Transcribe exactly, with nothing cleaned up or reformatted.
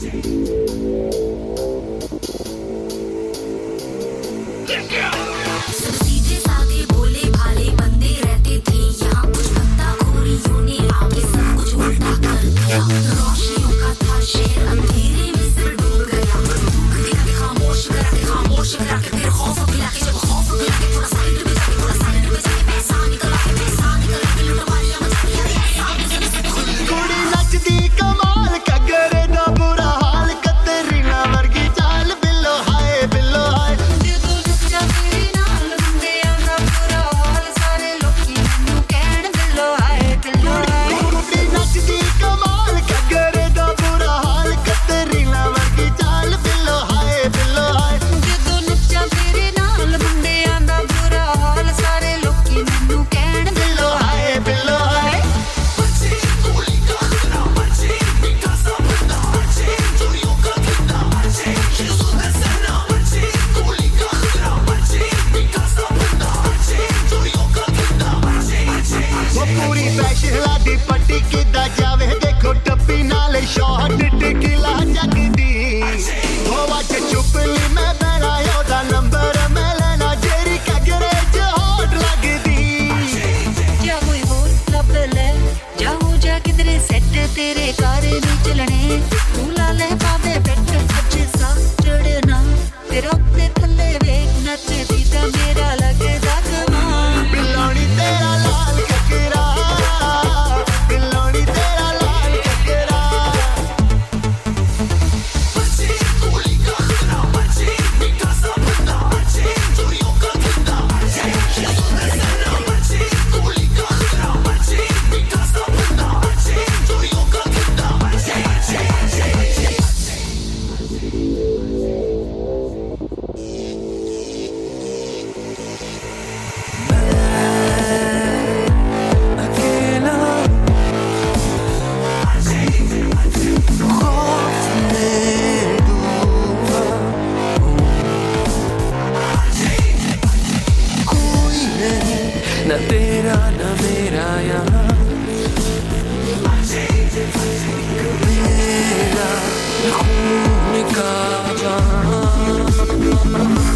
सीधे साधे भोले भाले बंदे रहते थे यहाँ, कुछ बंदाखोरियों ने आके सब कुछ उल्टा कर दिया। रोशनियों का था शहर अंधेरे में सिर डूब गया। दिखा के खामोश करा के खामोश करा के फिर खौफ खिला के, जब खौफ खिला के थोड़ा साइड में जाके थोड़ा साइड में जाके पैसा निकला के पैसा निकला के लुटवालियां मचा दिया ऐसा बिजनेस खुल गया। कुड़ी नचदी कमाल कगरे दा बुरा हाल कतरीना वर्गी चाल बिल्लो हाय बिल्लो हाय। पट्टी किदा जावे देखो टप्पी नाले शॉट टिकला जगदी होवा च चुपली मैं बनायो दा नंबर मैं लेना जेरी कगरे च हॉट लगदी। क्या कोई होर लब ले जाओ जा किधरे सेट तेरे कार भी चलने तू ला ले पावे बेट अच्छे सा चढ़ना तेरा ते थल्ले वेख नचदी ता मेरा लगदा कमाल। बिलोनी तेरा लाल ककरा न तेरा न मेरा यहाँ मेरा खून का जहाँ।